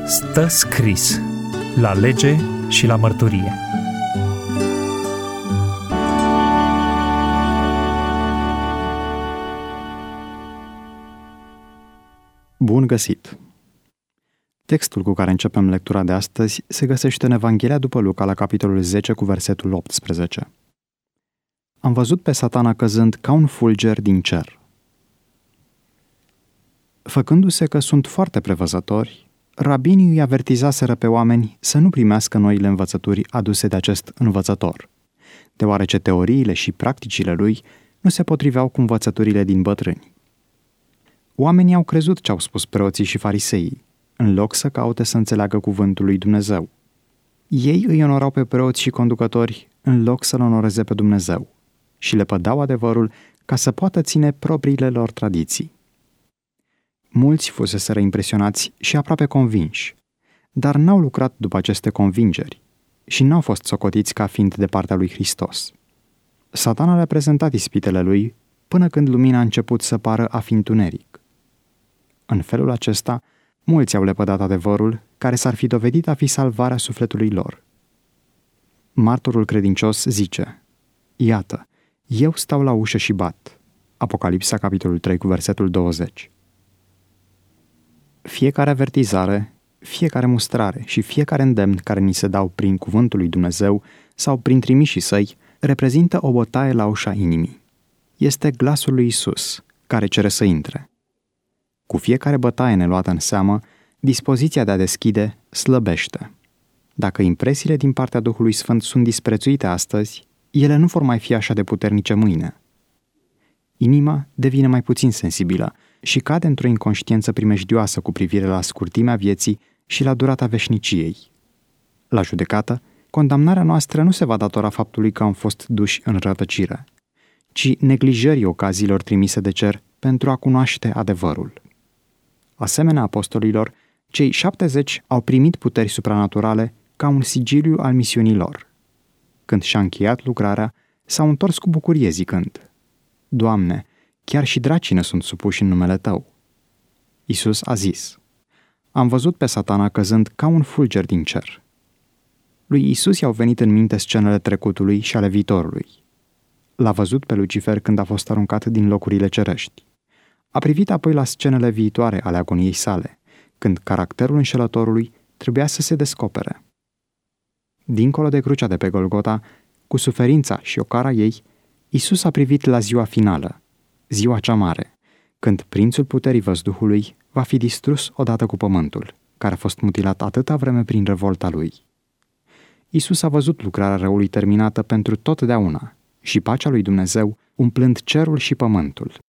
Stă scris la lege și la mărturie. Bun găsit! Textul cu care începem lectura de astăzi se găsește în Evanghelia după Luca, la capitolul 10, cu versetul 18. Am văzut pe Satana căzând ca un fulger din cer. Făcându-se că sunt foarte prevăzători, rabinii îi avertizaseră pe oameni să nu primească noile învățături aduse de acest învățător, deoarece teoriile și practicile lui nu se potriveau cu învățăturile din bătrâni. Oamenii au crezut ce au spus preoții și fariseii, în loc să caute să înțeleagă cuvântul lui Dumnezeu. Ei îi onorau pe preoți și conducători în loc să-L onoreze pe Dumnezeu și le pădau adevărul ca să poată ține propriile lor tradiții. Mulți fuseseră impresionați și aproape convinși, dar n-au lucrat după aceste convingeri și n-au fost socotiți ca fiind de partea lui Hristos. Satana le-a prezentat ispitele lui până când lumina a început să pară a fi întuneric. În felul acesta, mulți au lepădat adevărul care s-ar fi dovedit a fi salvarea sufletului lor. Martorul credincios zice: Iată, eu stau la ușă și bat. Apocalipsa, capitolul 3, cu versetul 20. Fiecare avertizare, fiecare mustrare și fiecare îndemn care ni se dau prin cuvântul lui Dumnezeu sau prin trimișii săi reprezintă o bătaie la ușa inimii. Este glasul lui Isus care cere să intre. Cu fiecare bătaie neluată în seamă, dispoziția de a deschide slăbește. Dacă impresiile din partea Duhului Sfânt sunt disprețuite astăzi, ele nu vor mai fi așa de puternice mâine. Inima devine mai puțin sensibilă și cade într-o inconștiență primejdioasă cu privire la scurtimea vieții și la durata veșniciei. La judecată, condamnarea noastră nu se va datora faptului că am fost duși în rătăcire, ci neglijării ocaziilor trimise de cer pentru a cunoaște adevărul. Asemenea apostolilor, cei 70 au primit puteri supranaturale ca un sigiliu al misiunii lor. Când și-a încheiat lucrarea, s-au întors cu bucurie zicând: Doamne, chiar și dracii ne sunt supuși în numele Tău. Isus a zis: Am văzut pe Satana căzând ca un fulger din cer. Lui Isus i-au venit în minte scenele trecutului și ale viitorului. L-a văzut pe Lucifer când a fost aruncat din locurile cerești. A privit apoi la scenele viitoare ale agoniei sale, când caracterul înșelătorului trebuia să se descopere. Dincolo de crucea de pe Golgota, cu suferința și ocara ei, Isus a privit la ziua finală, ziua cea mare, când prințul puterii văzduhului va fi distrus odată cu pământul, care a fost mutilat atâta vreme prin revolta lui. Isus a văzut lucrarea răului terminată pentru totdeauna și pacea lui Dumnezeu umplând cerul și pământul.